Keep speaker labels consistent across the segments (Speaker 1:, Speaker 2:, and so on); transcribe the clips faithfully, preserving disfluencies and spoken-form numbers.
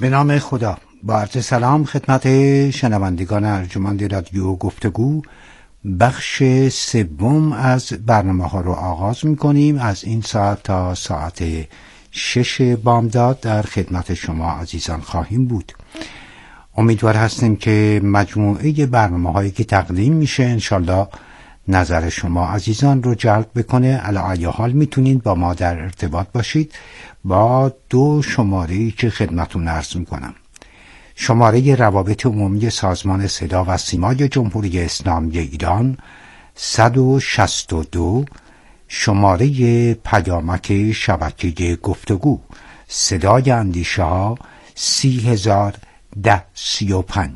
Speaker 1: به نام خدا. با عرض سلام خدمت شنوندگان ارجمند رادیو گفتگو، بخش سوم از برنامه ها رو آغاز می کنیم. از این ساعت تا ساعت شش بامداد در خدمت شما عزیزان خواهیم بود. امیدوار هستیم که مجموعه برنامه هایی که تقدیم میشه انشالله نظر شما عزیزان رو جلب بکنه. علی ای حال میتونید با ما در ارتباط باشید با دو شماره‌ای که خدمتتون عرض میکنم. شماره روابط عمومی سازمان صدا و سیمای جمهوری اسلامی ایران صد و شصت و دو، شماره پیامک شبکه گفتگو صدای اندیشه ها سی هزار ده سی و پنج.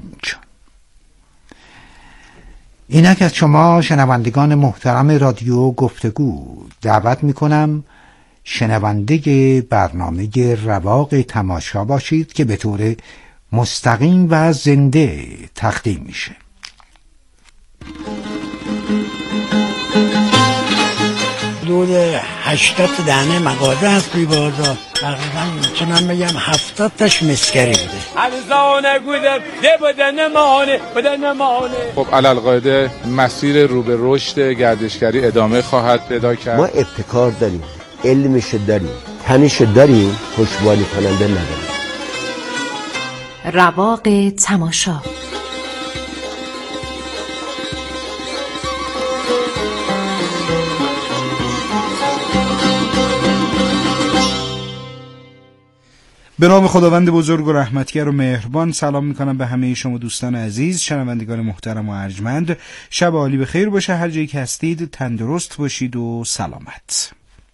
Speaker 1: اینک از شما شنوندگان محترم رادیو گفتگو دعوت میکنم شنونده برنامه رواق تماشا باشید که به طور مستقیم و زنده تقدیم میشه.
Speaker 2: حدود هشتاد دانه مغازه هست توی بازار، تقریبا میتونم بگم هفتاد تاش مسکری بوده.
Speaker 3: ارزانه گودم ده بدن مانه بدن مانه.
Speaker 4: خب علالقاعده مسیر رو به رشد گردشگری ادامه خواهد پیدا کرد.
Speaker 5: ما ابتکار داریم، علمش داریم، تنش داریم، پشتیبانی کننده نداریم.
Speaker 6: رواق تماشا.
Speaker 7: به نام خداوند بزرگ و رحمتگر و مهربان سلام میکنم به همه شما دوستان عزیز، شنوندگان محترم و ارجمند. شب عالی به خیر باشه، هر جایی که هستید تندرست باشید و سلامت.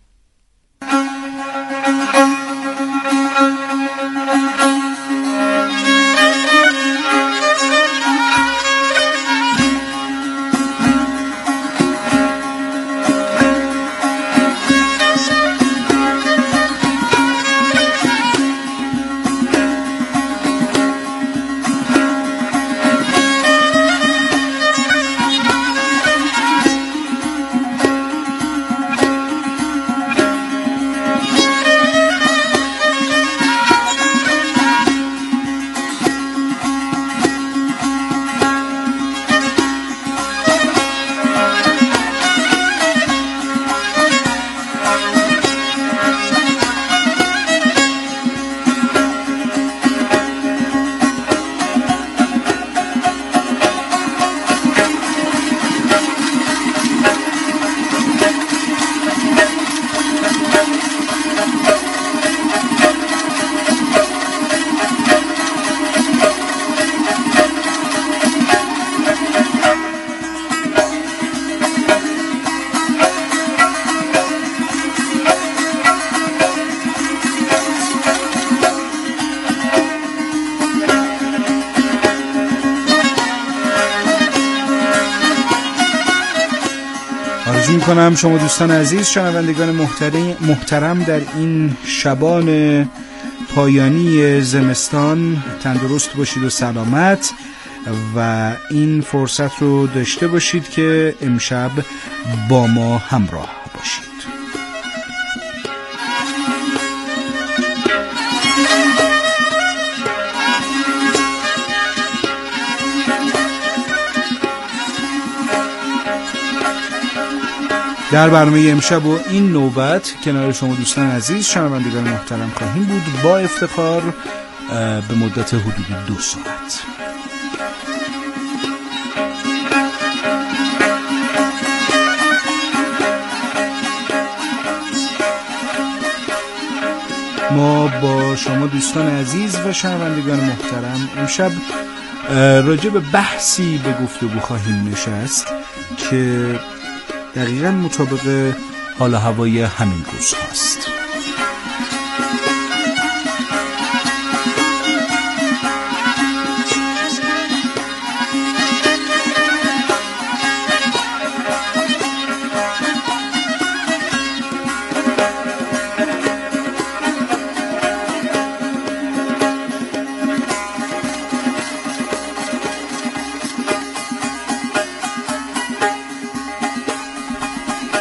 Speaker 7: کنم شما دوستان عزیز شنوندگان محترم محترم در این شبان پایانی زمستان تندرست باشید و سلامت و این فرصت رو داشته باشید که امشب با ما همراه باشید. در برنامه امشب و این نوبت کنار شما دوستان عزیز شنوندگان محترم خواهیم بود با افتخار به مدت حدود دو ساعت. ما با شما دوستان عزیز و شنوندگان محترم امشب راجع به بحثی به گفتگو خواهیم نشست که دقیقاً مطابق حال و هوای همین روز هست.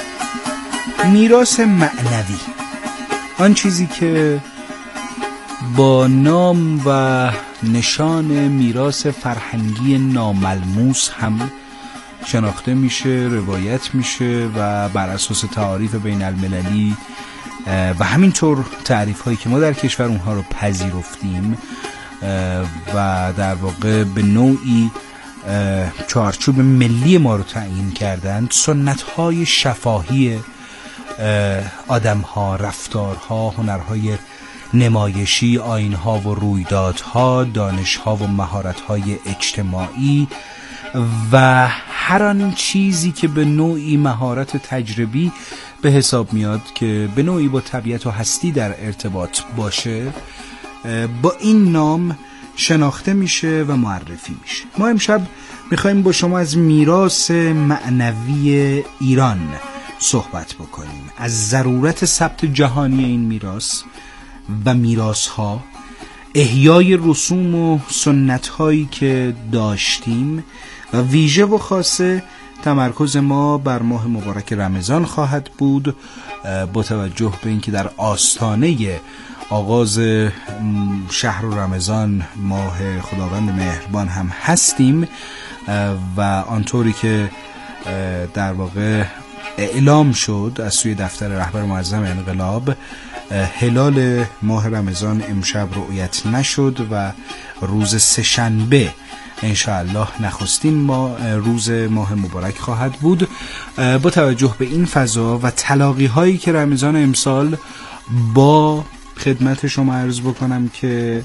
Speaker 7: میراث معنوی، آن چیزی که با نام و نشان میراث فرهنگی ناملموس هم شناخته میشه، روایت میشه و بر اساس تعاریف بین المللی و همینطور تعریف هایی که ما در کشور اونها رو پذیرفتیم و در واقع به نوعی چارچوب ملی ما رو تعیین کردند، سنت های شفاهی آدم ها، رفتارها، هنرهای نمایشی، آیین‌ها و رویدادها، دانش‌ها و مهارت‌های اجتماعی و هر آن چیزی که به نوعی مهارت تجربی به حساب میاد که به نوعی با طبیعت و هستی در ارتباط باشه، با این نام شناخته میشه و معرفی میشه. ما امشب میخوایم با شما از میراث معنوی ایران صحبت بکنیم، از ضرورت ثبت جهانی این میراث و میراث‌ها، احیای رسوم و سنت‌هایی که داشتیم و ویژه و خاصه تمرکز ما بر ماه مبارک رمضان خواهد بود، با توجه به اینکه در آستانه آغاز شهر رمضان، ماه خداوند مهربان هم هستیم و آنطوری که در واقع اعلام شد از سوی دفتر رهبر معظم انقلاب، هلال ماه رمضان امشب رؤیت نشد و روز سه‌شنبه انشاءالله نخستین ما روز ماه مبارک خواهد بود. با توجه به این فضا و تلاقی هایی که رمضان امسال با خدمت شما عرض بکنم که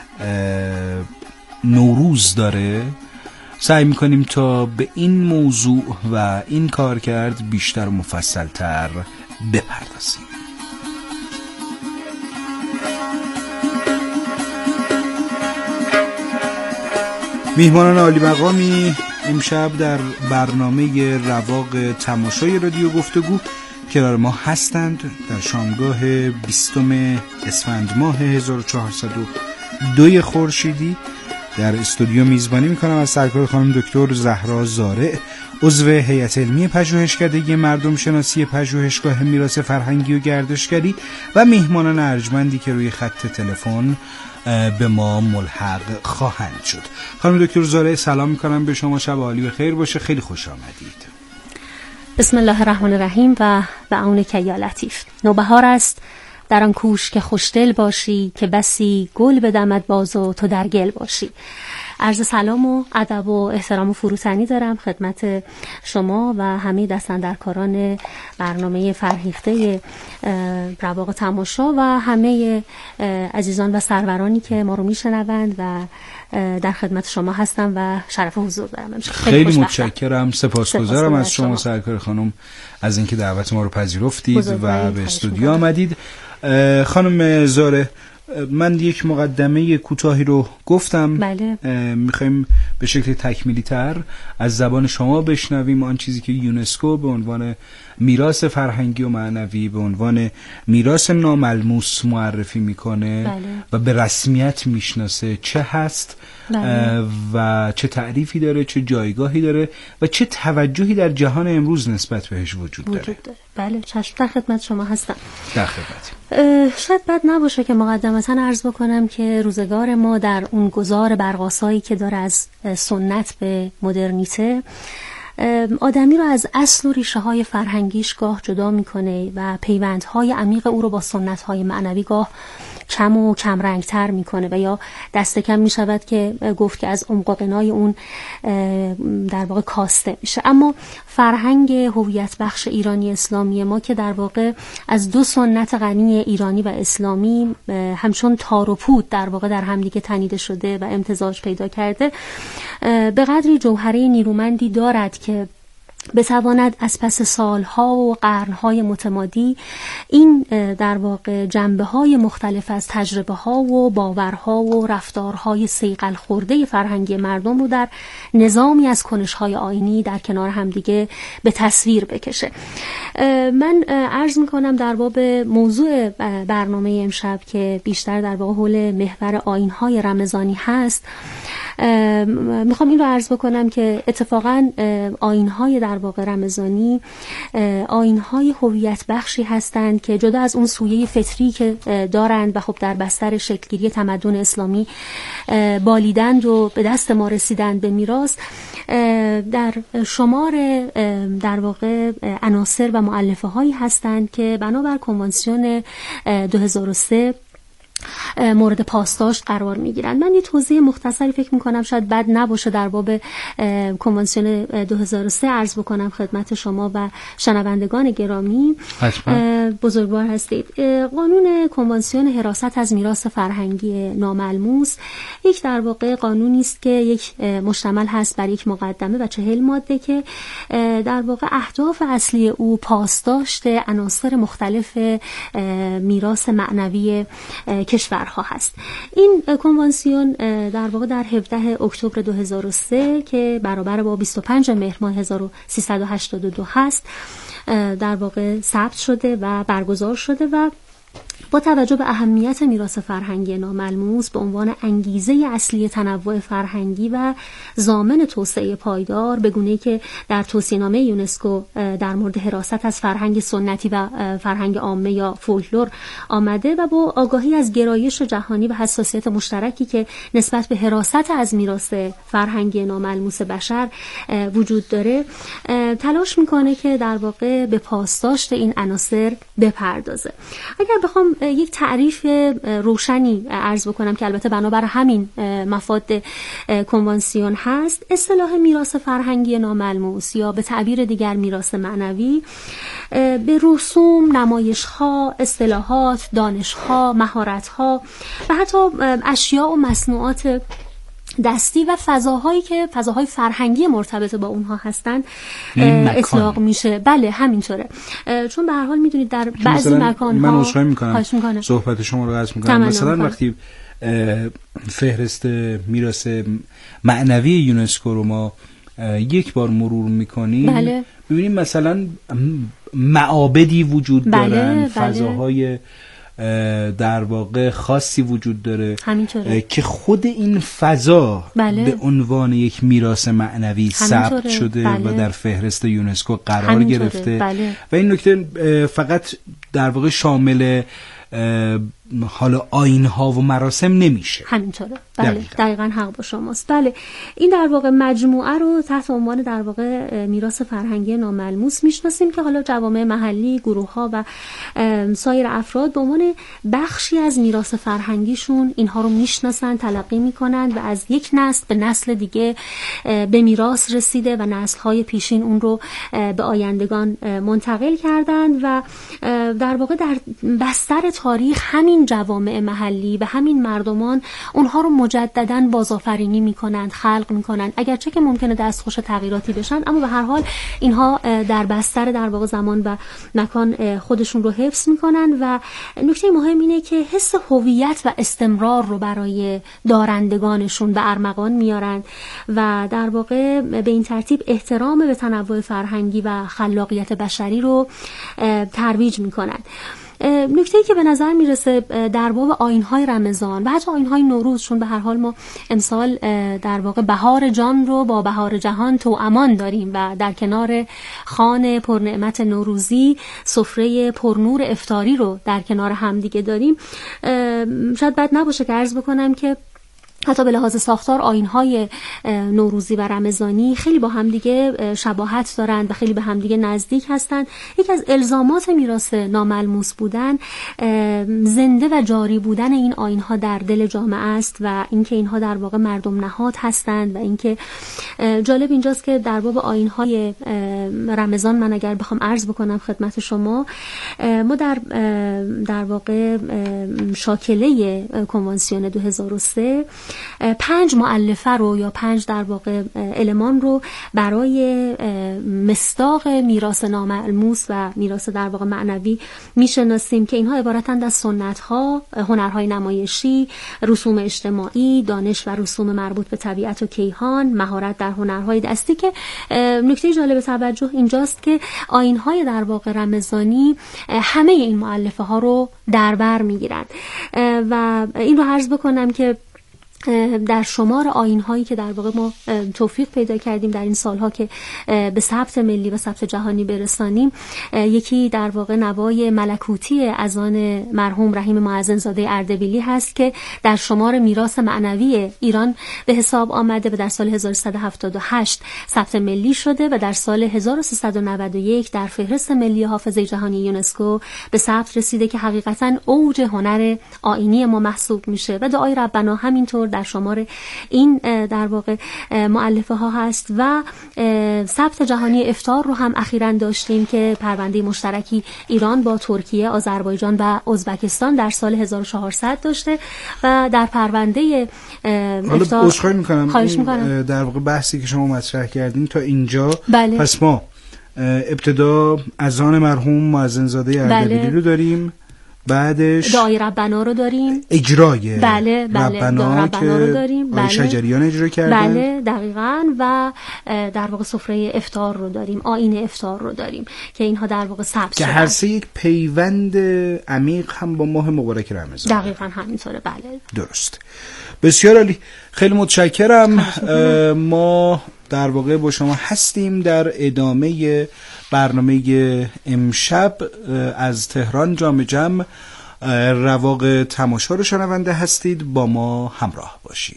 Speaker 7: نوروز داره، سعی میکنیم تا به این موضوع و این کار کرد بیشتر و مفصلتر بپردازیم. میهمانان عالی مقامی امشب در برنامه رواق تماشای رادیو گفتگو کنار ما هستند. در شامگاه بیستم اسفند ماه هزار و چهارصد و دو خورشیدی در استودیو میزبانی میکنم از سرکار خانم دکتر زهرا زارع، عضو هیئت علمی پژوهشکده مردم شناسی پژوهشگاه میراث فرهنگی و گردشگری و میهمانان ارجمندی که روی خط تلفن به ما ملحق خواهند شد. خانم دکتر زارع سلام میکنم به شما، شب عالی و خیر باشه، خیلی خوش آمدید.
Speaker 6: بسم الله الرحمن الرحیم و به عونک یا لطیف. نوبهار است در آن کوش که خوشدل باشی، که بسی گل بدمد باز و تو در گل باشی. عرض سلام و ادب و احترام و فروتنی دارم خدمت شما و همه دستاندرکاران برنامه فرهیخته رواق تماشا و همه عزیزان و سرورانی که ما رو میشنوند و در خدمت شما هستم و شرف حضور دارم.
Speaker 7: خیلی, خیلی متشکرم، سپاسگزارم از شما سرکار خانم از اینکه دعوت ما رو پذیرفتید و به استودیو آمدید. خانم زاره، من یک مقدمه کوتاهی رو گفتم.
Speaker 6: بله.
Speaker 7: میخوایم به شکل تکمیلی تر از زبان شما بشنویم آن چیزی که یونسکو به عنوان میراث فرهنگی و معنوی، به عنوان میراث ناملموس معرفی میکنه.
Speaker 6: بله.
Speaker 7: و به رسمیت میشناسه چه هست. بله. و چه تعریفی داره، چه جایگاهی داره و چه توجهی در جهان امروز نسبت بهش وجود داره.
Speaker 6: وجود داره. بله، چشم، در خدمت شما هستم.
Speaker 7: در خدمت.
Speaker 6: شاید بد نباشه که مقدمتاً عرض بکنم که روزگار ما در اون گذار برق‌آسایی که داره از سنت به مدرنیته، آدمی رو از اصل و ریشه های فرهنگیش گاه جدا میکنه و پیوندهای عمیق او رو با سنت های معنوی گاه کم و کم رنگ تر میکنه و یا دست کم میشود که گفت که از عمق و غنای اون در واقع کاسته میشه. اما فرهنگ هویت بخش ایرانی اسلامی ما که در واقع از دو سنت غنی ایرانی و اسلامی همچون تار و پود در واقع در همدیگه تنیده شده و امتزاج پیدا کرده، به قدری جوهره نیرومندی دارد که بتواند از پس سالها و قرنهای متمادی این در واقع جنبه‌های مختلف از تجربه‌ها و باورها و رفتارهای صیقل خورده فرهنگی مردم رو در نظامی از کنش‌های آیینی در کنار همدیگه به تصویر بکشه. من عرض می‌کنم در باب موضوع برنامه امشب که بیشتر در واقع حول محور آیین‌های رمضانی هست، میخوام این رو عرض بکنم که اتفاقا آیین‌های در واقع رمضانی آیین‌های هویت بخشی هستند که جدا از اون سویه فطری که دارند و خب در بستر شکلگیری تمدن اسلامی بالیدند و به دست ما رسیدند به میراث، در شمار در واقع عناصر و مؤلفه هایی هستند که بنابر کنوانسیون دو هزار و سه مورد پاسداشت قرار میگیرند. من یه توضیح مختصری فکر میکنم شاید بد نباشه در باب کنوانسیون دو هزار و سه عرض بکنم خدمت شما و شنوندگان گرامی. بزرگوار هستید. قانون کنوانسیون حراست از میراث فرهنگی ناملموس یک در واقع قانونی است که یک مشتمل هست بر یک مقدمه و چهل ماده که در واقع اهداف اصلی او پاسداشت عناصر مختلف میراث معنوی کشورها هست. این کنوانسیون در واقع در هفدهم اکتبر دو هزار و سه که برابر با بیست و پنجم مهر ماه هزار و سیصد و هشتاد و دو هست در واقع ثبت شده و برگزار شده و با توجه به اهمیت میراث فرهنگی ناملموس به عنوان انگیزه اصلی تنوع فرهنگی و ضامن توسعه پایدار، به گونه‌ای که در توصیه‌نامه یونسکو در مورد حراست از فرهنگ سنتی و فرهنگ عامه یا فولکلور آمده و با آگاهی از گرایش جهانی و حساسیت مشترکی که نسبت به حراست از میراث فرهنگی ناملموس بشر وجود داره، تلاش میکنه که در واقع به پاسداشت این عناصر بپردازه. اگر بخوام یک تعریف روشنی عرض بکنم که البته بنابر همین مفاد کنوانسیون هست، اصطلاح میراث فرهنگی ناملموس یا به تعبیر دیگر میراث معنوی به رسوم، نمایش‌ها، اصطلاحات، دانش‌ها، مهارت‌ها و حتی اشیاء و مصنوعات دستی و فضاهایی که فضاهای فرهنگی مرتبط با اونها هستن اطلاق میشه. بله همینطوره، چون به هر حال میدونید در بعضی مکان‌ها
Speaker 7: من عذرخواهی میکنم صحبت شما رو قطع میکنم، مثلا وقتی فهرست میراث معنوی یونسکو رو ما یک بار مرور میکنیم، بله. ببینیم مثلا معابدی وجود بله، دارن، بله. فضاهای در واقع خاصی وجود داره که خود این فضا بله. به عنوان یک میراث معنوی ثبت شده بله. و در فهرست یونسکو قرار همینطوره. گرفته بله. و این نکته فقط در واقع شامل حالا آیین‌ها و مراسم نمیشه.
Speaker 6: همینطوره. بله دقیقاً. دقیقاً حق با شماست. بله این در واقع مجموعه رو تحت عنوان در واقع میراث فرهنگی ناملموس میشناسیم که حالا جوامع محلی، گروه‌ها و سایر افراد به عنوان بخشی از میراث فرهنگیشون اینها رو میشناسن، تلقی میکنن و از یک نسل به نسل دیگه به میراث رسیده و نسل‌های پیشین اون رو به آیندگان منتقل کردن و در واقع در بستر تاریخ همین جوامع محلی و همین مردمان اونها رو مجدداً بازآفرینی میکنند، خلق میکنند، اگرچه که ممکنه دستخوش تغییراتی بشن، اما به هر حال اینها در بستر در واقع زمان و مکان خودشون رو حفظ میکنن و نکته مهم اینه که حس هویت و استمرار رو برای دارندگانشون به ارمغان میارن و در واقع به این ترتیب احترام به تنوع فرهنگی و خلاقیت بشری رو ترویج میکنن. نکته‌ای که به نظر میرسه در باب آیین‌های رمضان و حتی آیین‌های نوروز، چون به هر حال ما امسال در واقع بهار جان رو با بهار جهان توامان داریم و در کنار خوان پرنعمت نوروزی سفره پرنور افطاری رو در کنار هم دیگه داریم، شاید بد نباشه که عرض بکنم که حتی به لحاظ ساختار آیین‌های نوروزی و رمضانی خیلی با همدیگه شباهت دارند و خیلی به همدیگه نزدیک هستند. یکی از الزامات میراث ناملموس بودن زنده و جاری بودن این آیین‌ها در دل جامعه است و اینکه اینها در واقع مردم نهاد هستند و اینکه جالب اینجاست که در باب آیین‌های رمضان من اگر بخوام عرض بکنم خدمت شما، ما در در واقع شاکله کنوانسیون دو هزار و سه پنج مؤلفه رو یا پنج در واقع المان رو برای مصداق میراث ناملموس و میراث در واقع معنوی میشناسیم که اینها عبارتند از سنت‌ها، هنرهای نمایشی، رسوم اجتماعی، دانش و رسوم مربوط به طبیعت و کیهان، مهارت در هنرهای دستی که نکته جالب توجه اینجاست که آیین‌های در واقع رمضانی همه این مؤلفه ها رو در بر میگیرند و این رو عرض بکنم که در شمار آیین‌هایی که در واقع ما توفیق پیدا کردیم در این سالها که به ثبت ملی و ثبت جهانی برسانیم، یکی در واقع نوای ملکوتی اذان مرحوم رحیم معزن‌زاده اردبیلی هست که در شمار میراث معنوی ایران به حساب آمده و در سال هزار و سیصد و هفتاد و هشت ثبت ملی شده و در سال هزار و سیصد و نود و یک در فهرست ملی حافظه جهانی یونسکو به ثبت رسیده که حقیقتاً اوج هنر آیینی ما محسوب میشه و دعای ربنا همینطور در شمار این در واقع مؤلفه ها هست. و ثبت جهانی افطار رو هم اخیراً داشتیم که پرونده مشترکی ایران با ترکیه، آذربایجان و ازبکستان در سال هزار و چهارصد داشته و در پرونده افطار
Speaker 7: حالا عذرخواهی میکنم
Speaker 6: خواهش میکنم
Speaker 7: در واقع بحثی که شما مطرح کردین تا اینجا
Speaker 6: بله.
Speaker 7: پس ما ابتدا اذان مرحوم معزن‌زاده اردبیلی
Speaker 6: بله.
Speaker 7: رو داریم، بعدش
Speaker 6: دعای ربنا رو داریم،
Speaker 7: اجرای
Speaker 6: بله بله
Speaker 7: ربنا,
Speaker 6: ربنا رو داریم،
Speaker 7: بله شجریان اجرا کردن،
Speaker 6: بله دقیقاً، و در واقع سفره افطار رو داریم، آیین افطار رو داریم که اینها در واقع ثبت
Speaker 7: که هر سه یک پیوند عمیق هم با ماه مبارک رمضان.
Speaker 6: دقیقاً همینطوره. بله
Speaker 7: درست. بسیار عالی، خیلی متشکرم. ما در واقع با شما هستیم در ادامه برنامه امشب از تهران جام جم. رواق تماشا رو شنونده هستید، با ما همراه باشید.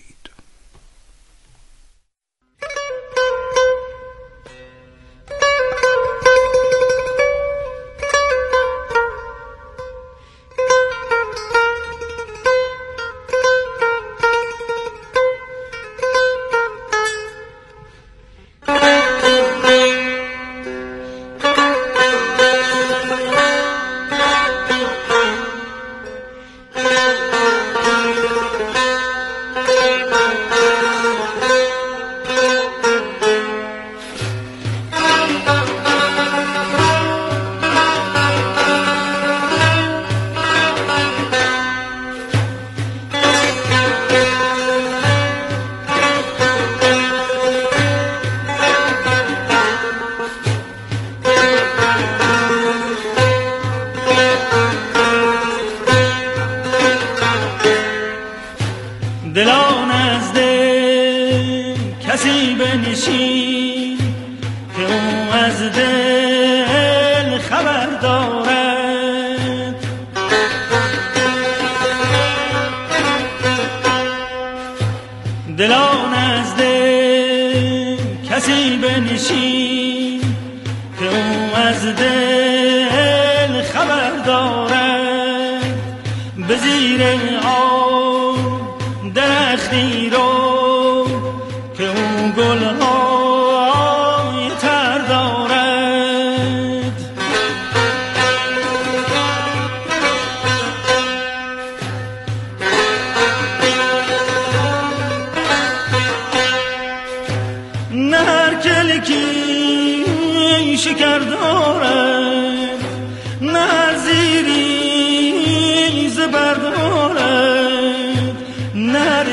Speaker 8: دلان از دل کسی بنشین که او از دل خبر دارد، دلان از دل کسی بنشین که او از دل خبر دارد، به زیر آب درختی رو که اون گلهای تر دارد، نه هر کلکی شکر دارد، نه هر زیری زبر دارد، نر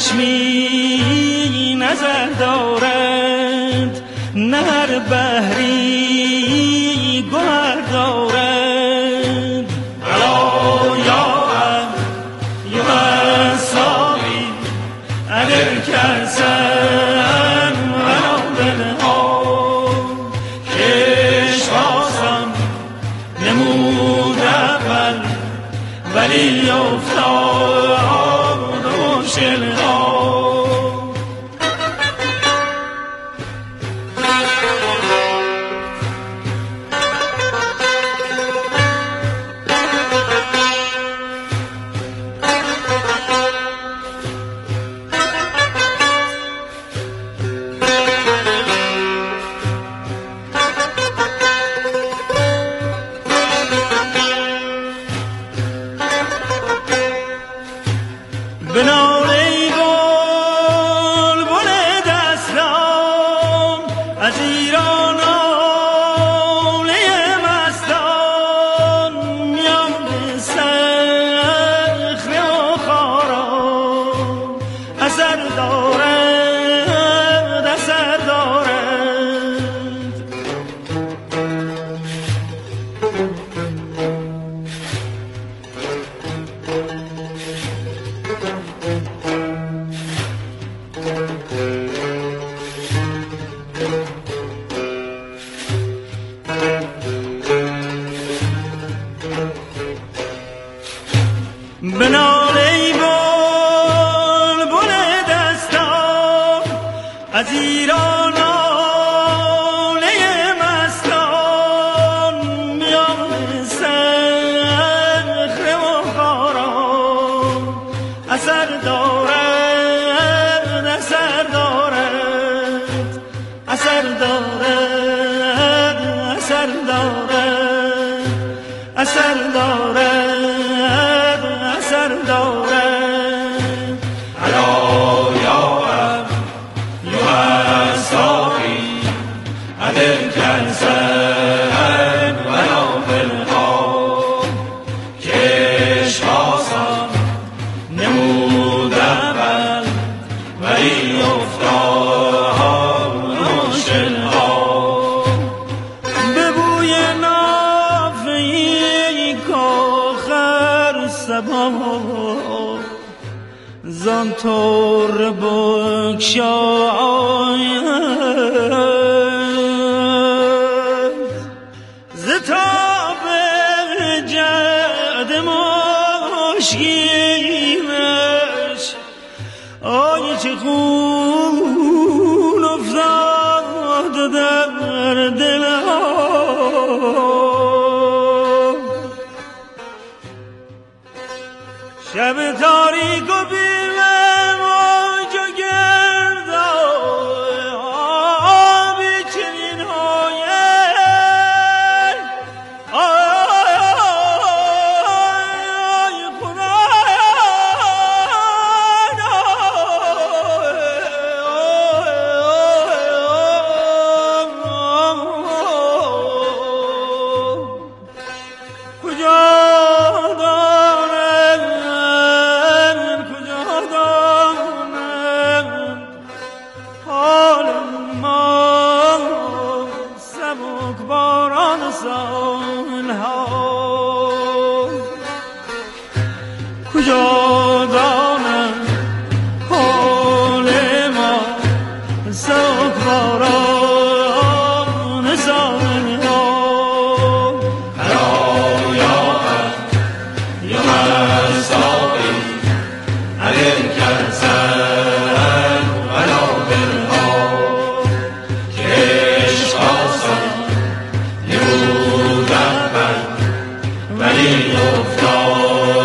Speaker 8: چشمی نظر دارد، نر بحری گوهر دارد. الا یا یا ساقی اگر کسن ولو دلها کش بازم نمود اول ولی افتاد مشکلها. ایران آله مستان میان صخره و غاران اثر دارد اثر دارد اثر دارد اثر دارد اثر دارد اثر دارد الا یا اب یا صافی عدل کنسن ولا بالها کش آسان نمود اول ولی افتاد مشکل ها به بوی نافهی کاخر سبا زان طور بگشاید ز تاب جد مشکینش آی چه خون افتاد در دل شب تاریک و بیمه موج و گرد آبی چنین هایل آی خدا کجا کجا دانم حال ما سوگواران ساحل ها الا یا یا مستاقی عدل کنسن ولا بالها کش آسان نمود اول ولی افتاد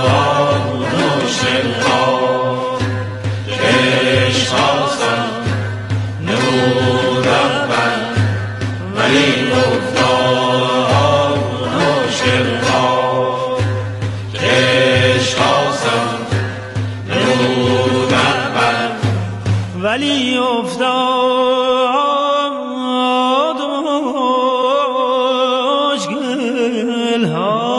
Speaker 8: ولی افتاد مشکل ها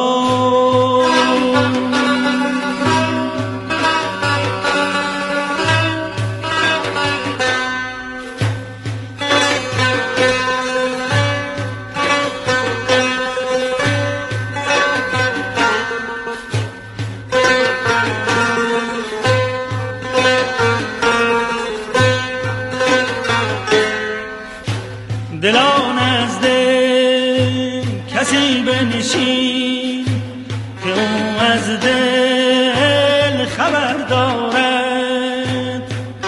Speaker 8: دلان از دل کسی بنشین که او از دل خبر دارد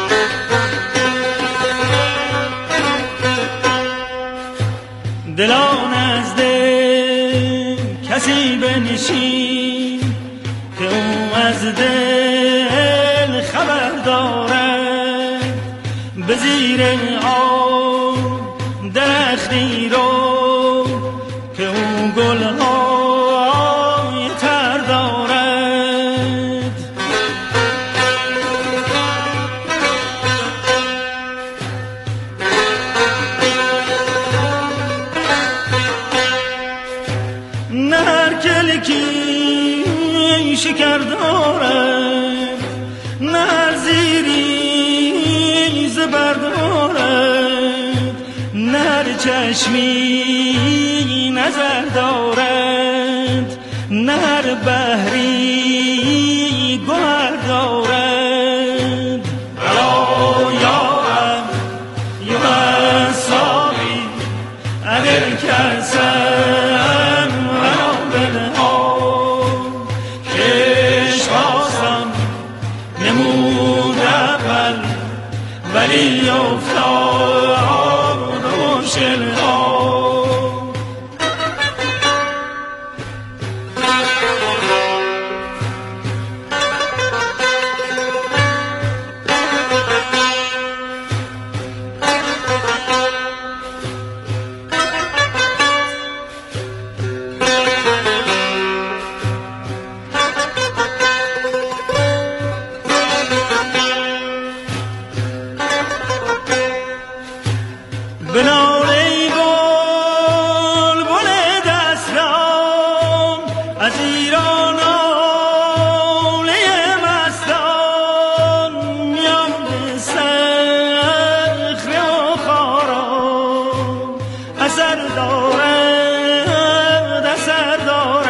Speaker 8: دلان از دل کسی بنشین که او از دل خبر دارد به زیر آب درختی رو که اون گلهای تر دارد نه هر کلکی شکر دارد نه هر زیری زبر دارد نه هر چشمی نظر دارد نه هر بحری گوهر دارد الا یا اب یا صافی عدل کنسن ولا بالها کش آسان نمود اول ولی افتاد بنال ای بلبل دستان از ایران آله مستان میان صخره و خارا اثر دارد اثر دارد.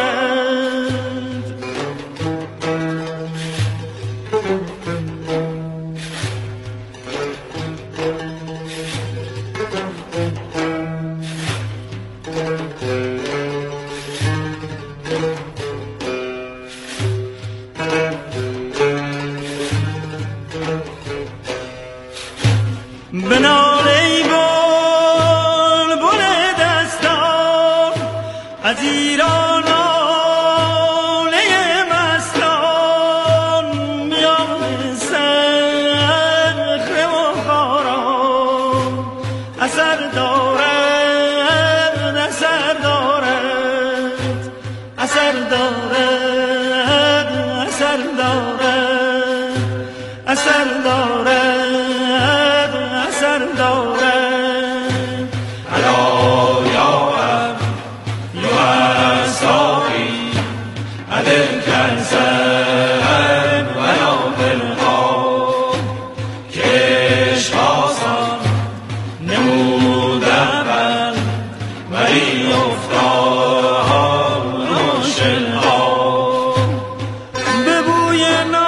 Speaker 8: بنال ای بلبل دستان از ایران آله مستان میان صخره و خارا اثر دارد اثر دارد اثر دارد اثر دارد اثر دارد اثر دارد. الا یا اب یا ساقی عدل کنسر و یا بالخواب کش آسان نمود اول ولی افتاد روشنها به بوی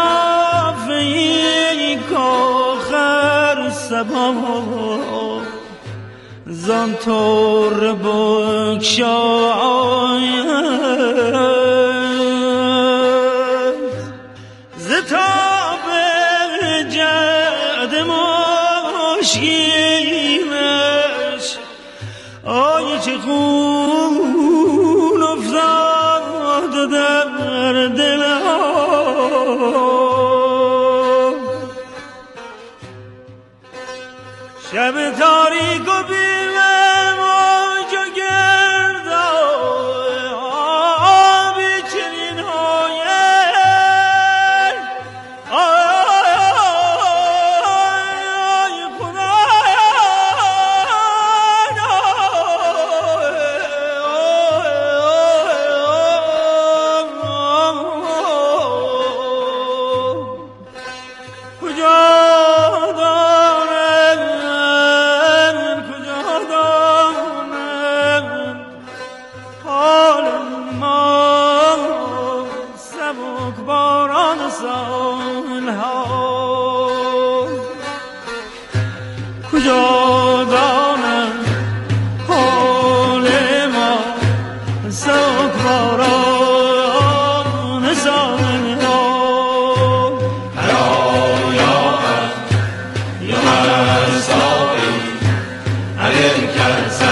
Speaker 8: نافهی کاخر سبا زان طور بگشاید ز تاب جعد مشکینش آی چه خون افتاد در دلها شب تاریک و بیمه موج و گرد آبی چنین های آی خدا کجا کجا دانم حال ما سوگواران سال ها. الا یا اب یا ساقی علی الکوثر